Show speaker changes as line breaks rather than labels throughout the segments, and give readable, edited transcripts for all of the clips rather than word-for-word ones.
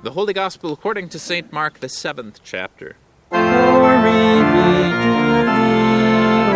The Holy Gospel according to St. Mark, the 7th chapter.
Glory be to thee,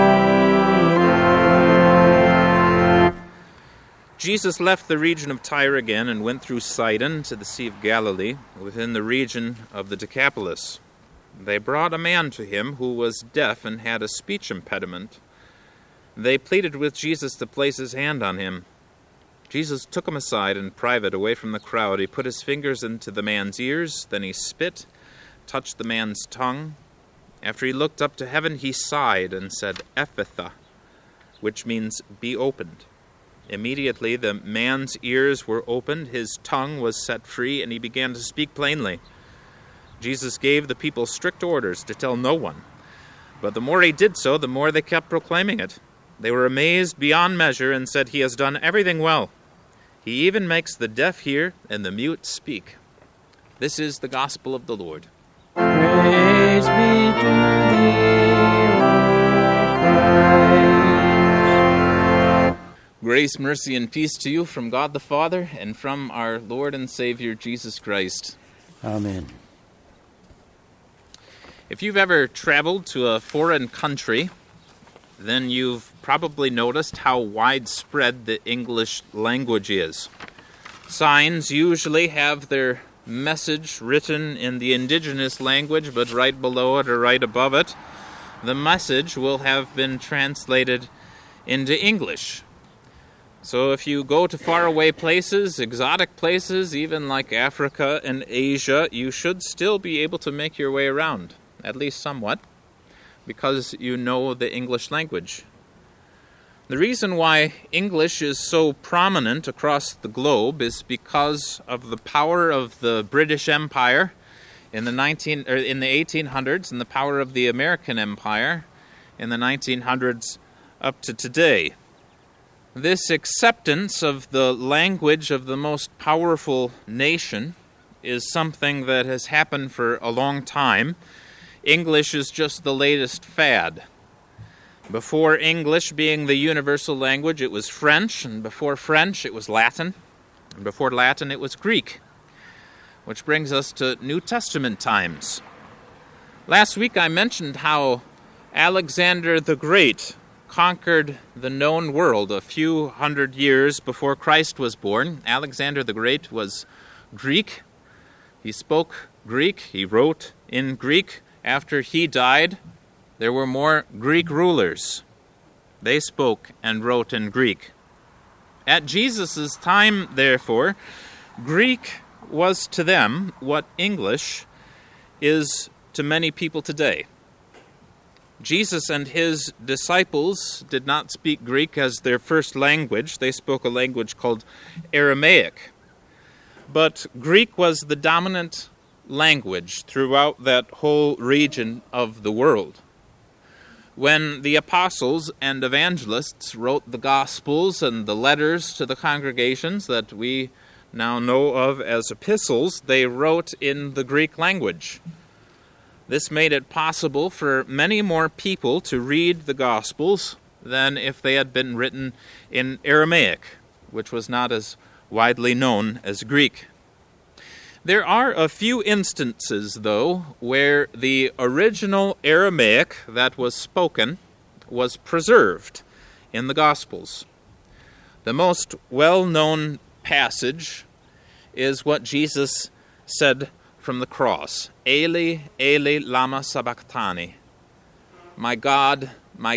O Lord.
Jesus left the region of Tyre again and went through Sidon to the Sea of Galilee, within the region of the Decapolis. They brought a man to him who was deaf and had a speech impediment. They pleaded with Jesus to place his hand on him. Jesus took him aside in private, away from the crowd. He put his fingers into the man's ears, then he spit, touched the man's tongue. After he looked up to heaven, he sighed and said, "Ephphatha," which means, "be opened." Immediately the man's ears were opened, his tongue was set free, and he began to speak plainly. Jesus gave the people strict orders to tell no one. But the more he did so, the more they kept proclaiming it. They were amazed beyond measure and said, "He has done everything well. He even makes the deaf hear and the mute speak." This is the gospel of the Lord.
Praise be to thee, O Christ.
Grace, mercy, and peace to you from God the Father and from our Lord and Savior Jesus Christ.
Amen.
If you've ever traveled to a foreign country, then you've probably noticed how widespread the English language is. Signs usually have their message written in the indigenous language, but right below it or right above it, the message will have been translated into English. So if you go to faraway places, exotic places, even like Africa and Asia, you should still be able to make your way around, at least somewhat, because you know the English language. The reason why English is so prominent across the globe is because of the power of the British Empire in the 1800s and the power of the American Empire in the 1900s up to today. This acceptance of the language of the most powerful nation is something that has happened for a long time. English is just the latest fad. Before English being the universal language, it was French, and before French, it was Latin, and before Latin, it was Greek, which brings us to New Testament times. Last week, I mentioned how Alexander the Great conquered the known world a few hundred years before Christ was born. Alexander the Great was Greek. He spoke Greek. He wrote in Greek. After he died, there were more Greek rulers. They spoke and wrote in Greek. At Jesus' time, therefore, Greek was to them what English is to many people today. Jesus and his disciples did not speak Greek as their first language. They spoke a language called Aramaic. But Greek was the dominant language throughout that whole region of the world. When the apostles and evangelists wrote the Gospels and the letters to the congregations that we now know of as epistles, they wrote in the Greek language. This made it possible for many more people to read the Gospels than if they had been written in Aramaic, which was not as widely known as Greek. There are a few instances, though, where the original Aramaic that was spoken was preserved in the Gospels. The most well-known passage is what Jesus said from the cross, "Eli, Eli, lama sabachthani." My God,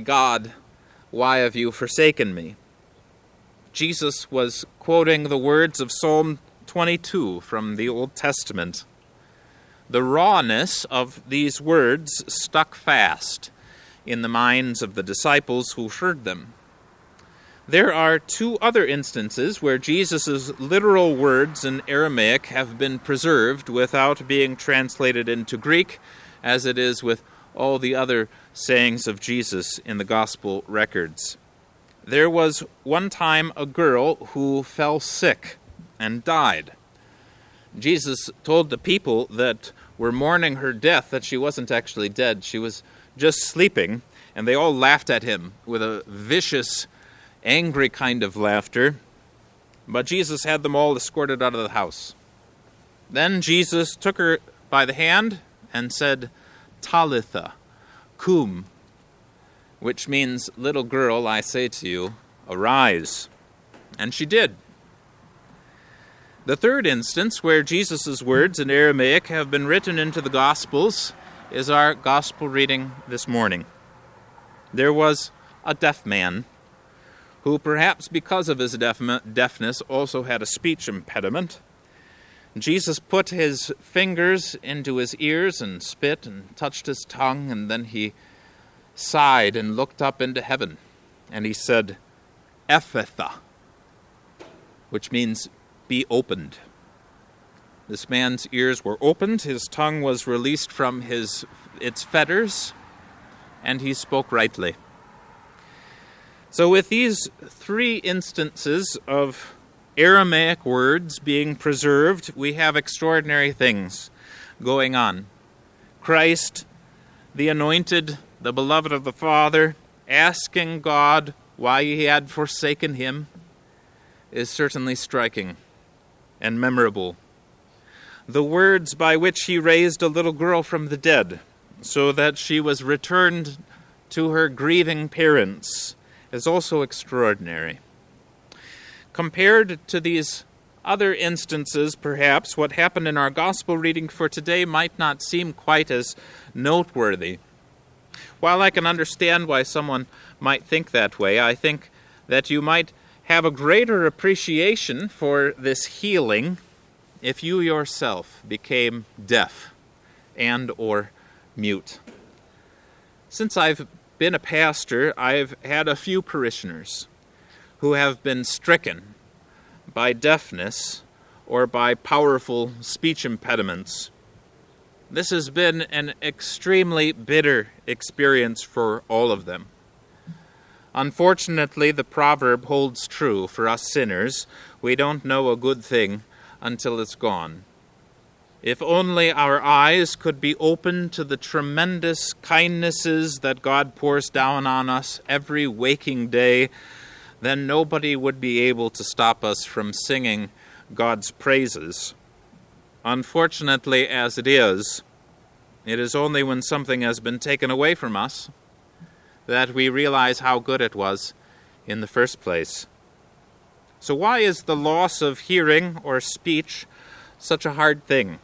why have you forsaken me?" Jesus was quoting the words of Psalm 22 from the Old Testament. The rawness of these words stuck fast in the minds of the disciples who heard them. There are two other instances where Jesus' literal words in Aramaic have been preserved without being translated into Greek, as it is with all the other sayings of Jesus in the gospel records. There was one time a girl who fell sick and died. Jesus told the people that were mourning her death that she wasn't actually dead. She was just sleeping, and they all laughed at him with a vicious, angry kind of laughter. But Jesus had them all escorted out of the house. Then Jesus took her by the hand and said, Talitha, cum, which means, little girl, I say to you, arise. And she did. The third instance where Jesus' words in Aramaic have been written into the Gospels is our Gospel reading this morning. There was a deaf man who, perhaps because of his deafness, also had a speech impediment. Jesus put his fingers into his ears and spit and touched his tongue, and then he sighed and looked up into heaven, and he said, Ephphatha, which means be opened. This man's ears were opened, his tongue was released from its fetters, and he spoke rightly. So with these three instances of Aramaic words being preserved, we have extraordinary things going on. Christ, the anointed, the beloved of the Father, asking God why he had forsaken him, is certainly striking and memorable. The words by which he raised a little girl from the dead, so that she was returned to her grieving parents, is also extraordinary. Compared to these other instances, perhaps, what happened in our gospel reading for today might not seem quite as noteworthy. While I can understand why someone might think that way, I think that you might have a greater appreciation for this healing if you yourself became deaf and or mute. Since I've been a pastor, I've had a few parishioners who have been stricken by deafness or by powerful speech impediments. This has been an extremely bitter experience for all of them. Unfortunately, the proverb holds true for us sinners. We don't know a good thing until it's gone. If only our eyes could be open to the tremendous kindnesses that God pours down on us every waking day, then nobody would be able to stop us from singing God's praises. Unfortunately, as it is only when something has been taken away from us that we realize how good it was in the first place. So why is the loss of hearing or speech such a hard thing?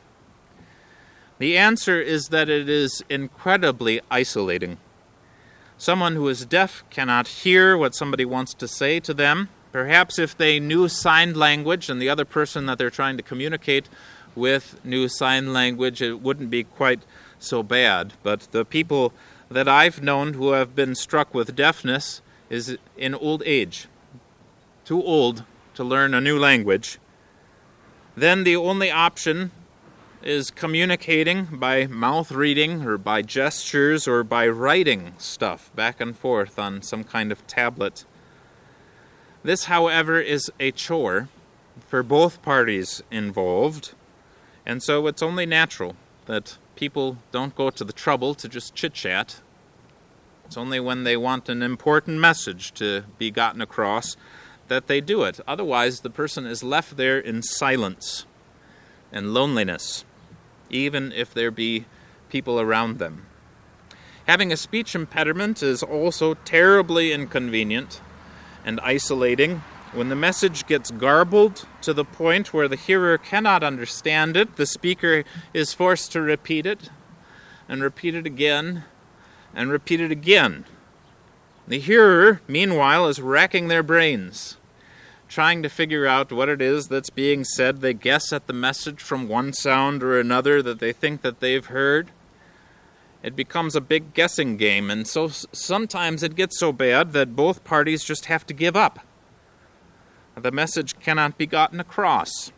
The answer is that it is incredibly isolating. Someone who is deaf cannot hear what somebody wants to say to them. Perhaps if they knew sign language and the other person that they're trying to communicate with knew sign language, it wouldn't be quite so bad. But the people that I've known who have been struck with deafness is in old age, too old to learn a new language. Then the only option is communicating by mouth reading or by gestures or by writing stuff back and forth on some kind of tablet. This, however, is a chore for both parties involved, and so it's only natural that people don't go to the trouble to just chit-chat. It's only when they want an important message to be gotten across that they do it. Otherwise, the person is left there in silence and loneliness, even if there be people around them. Having a speech impediment is also terribly inconvenient and isolating. When the message gets garbled to the point where the hearer cannot understand it, the speaker is forced to repeat it, and repeat it again, and repeat it again. The hearer, meanwhile, is racking their brains, trying to figure out what it is that's being said. They guess at the message from one sound or another that they think that they've heard. It becomes a big guessing game, and so sometimes it gets so bad that both parties just have to give up. The message cannot be gotten across.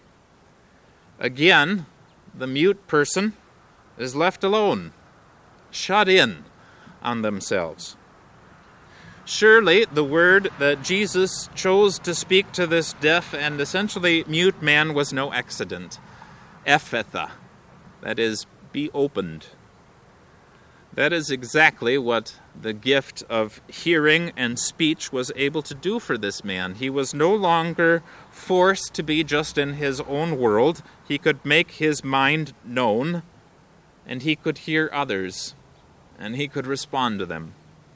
Again, the mute person is left alone, shut in on themselves. Surely the word that Jesus chose to speak to this deaf and essentially mute man was no accident. Ephphatha, that is, be opened. That is exactly what the gift of hearing and speech was able to do for this man. He was no longer forced to be just in his own world. He could make his mind known, and he could hear others, and he could respond to them.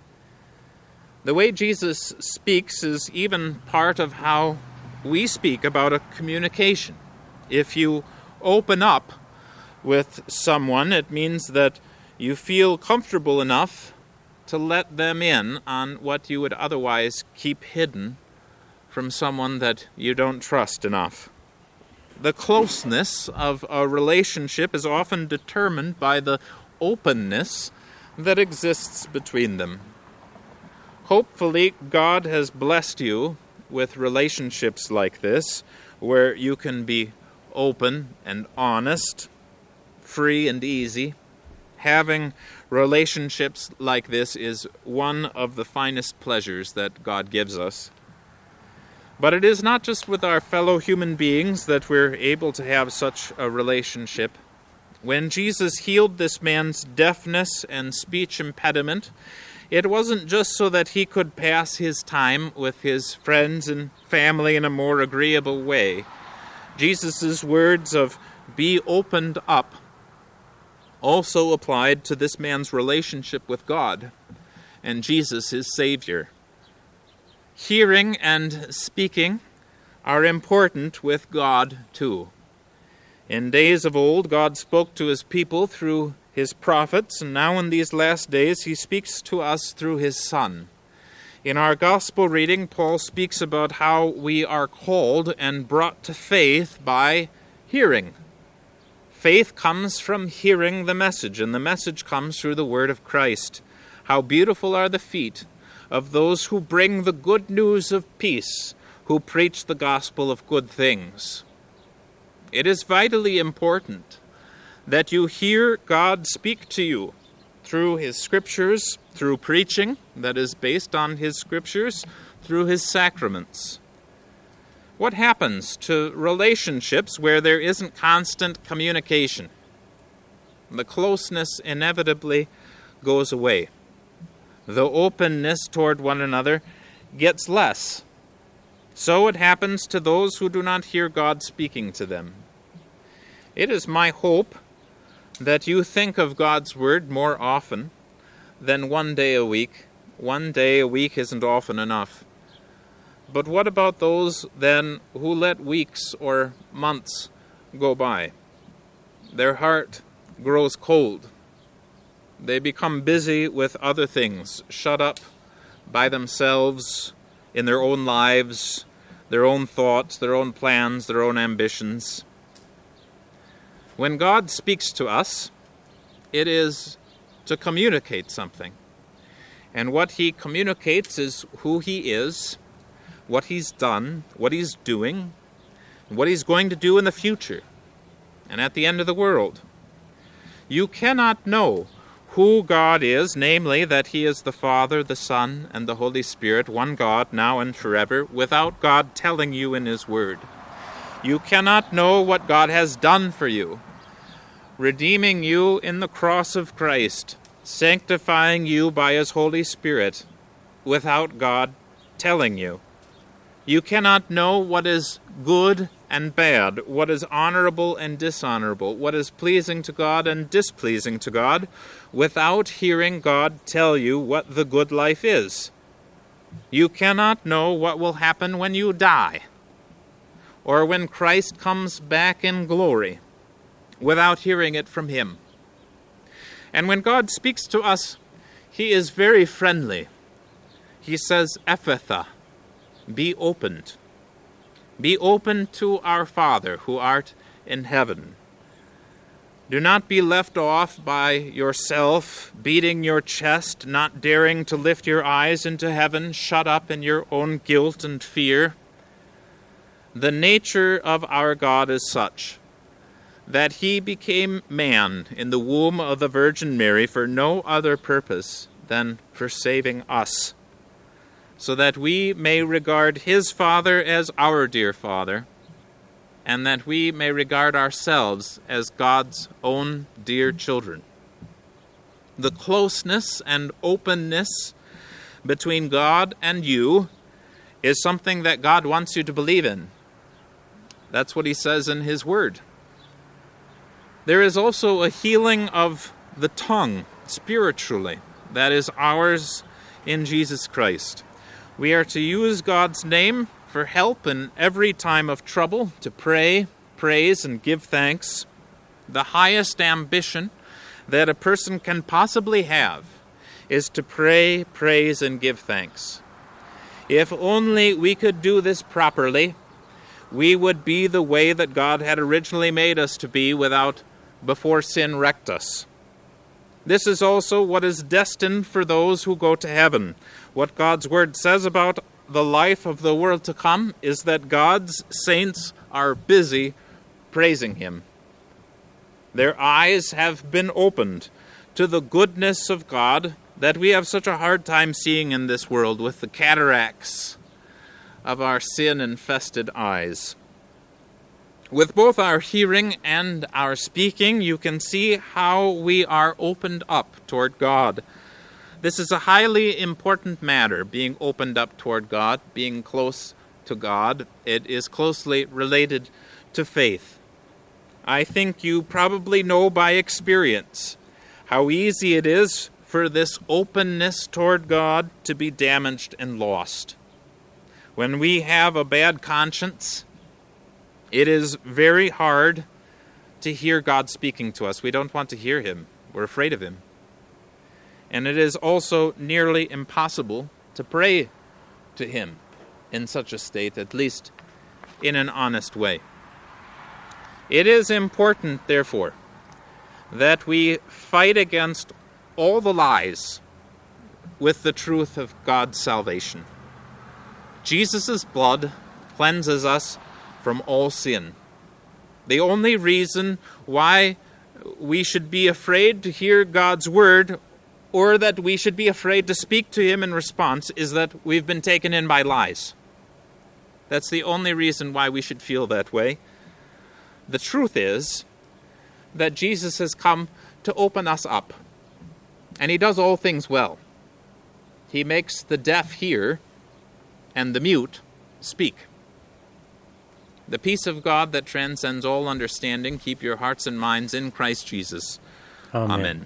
The way Jesus speaks is even part of how we speak about a communication. If you open up with someone, it means that you feel comfortable enough to let them in on what you would otherwise keep hidden from someone that you don't trust enough. The closeness of a relationship is often determined by the openness that exists between them. Hopefully, God has blessed you with relationships like this, where you can be open and honest, free and easy. Having relationships like this is one of the finest pleasures that God gives us. But it is not just with our fellow human beings that we're able to have such a relationship. When Jesus healed this man's deafness and speech impediment, it wasn't just so that he could pass his time with his friends and family in a more agreeable way. Jesus' words of "be opened up" also applied to this man's relationship with God and Jesus, his Savior. Hearing and speaking are important with God too. In days of old, God spoke to his people through his prophets, and now in these last days, he speaks to us through his Son. In our gospel reading, Paul speaks about how we are called and brought to faith by hearing. Faith comes from hearing the message, and the message comes through the word of Christ. How beautiful are the feet of those who bring the good news of peace, who preach the gospel of good things. It is vitally important that you hear God speak to you through his scriptures, through preaching that is based on his scriptures, through his sacraments. What happens to relationships where there isn't constant communication? The closeness inevitably goes away. The openness toward one another gets less. So it happens to those who do not hear God speaking to them. It is my hope that you think of God's word more often than one day a week. One day a week isn't often enough. But what about those, then, who let weeks or months go by? Their heart grows cold. They become busy with other things, shut up by themselves in their own lives, their own thoughts, their own plans, their own ambitions. When God speaks to us, it is to communicate something. And what he communicates is who he is, what he's done, what he's doing, and what he's going to do in the future and at the end of the world. You cannot know who God is, namely that he is the Father, the Son, and the Holy Spirit, one God, now and forever, without God telling you in his word. You cannot know what God has done for you, redeeming you in the cross of Christ, sanctifying you by his Holy Spirit, without God telling you. You cannot know what is good and bad, what is honorable and dishonorable, what is pleasing to God and displeasing to God, without hearing God tell you what the good life is. You cannot know what will happen when you die, or when Christ comes back in glory, without hearing it from him. And when God speaks to us, he is very friendly. He says, "Ephphatha," be opened. Be open to our Father who art in heaven. Do not be left off by yourself, beating your chest, not daring to lift your eyes into heaven, shut up in your own guilt and fear. The nature of our God is such that he became man in the womb of the Virgin Mary for no other purpose than for saving us, so that we may regard his Father as our dear Father, and that we may regard ourselves as God's own dear children. The closeness and openness between God and you is something that God wants you to believe in. That's what he says in his word. There is also a healing of the tongue spiritually that is ours in Jesus Christ. We are to use God's name for help in every time of trouble, to pray, praise, and give thanks. The highest ambition that a person can possibly have is to pray, praise, and give thanks. If only we could do this properly, we would be the way that God had originally made us to be before sin wrecked us. This is also what is destined for those who go to heaven. What God's word says about the life of the world to come is that God's saints are busy praising him. Their eyes have been opened to the goodness of God that we have such a hard time seeing in this world with the cataracts of our sin-infested eyes. With both our hearing and our speaking, you can see how we are opened up toward God. This is a highly important matter, being opened up toward God, being close to God. It is closely related to faith. I think you probably know by experience how easy it is for this openness toward God to be damaged and lost. When we have a bad conscience, it is very hard to hear God speaking to us. We don't want to hear him. We're afraid of him. And it is also nearly impossible to pray to him in such a state, at least in an honest way. It is important, therefore, that we fight against all the lies with the truth of God's salvation. Jesus' blood cleanses us from all sin. The only reason why we should be afraid to hear God's word, or that we should be afraid to speak to him in response, is that we've been taken in by lies. That's the only reason why we should feel that way. The truth is that Jesus has come to open us up, and he does all things well. He makes the deaf hear and the mute speak. The peace of God that transcends all understanding, keep your hearts and minds in Christ Jesus.
Amen.
Amen.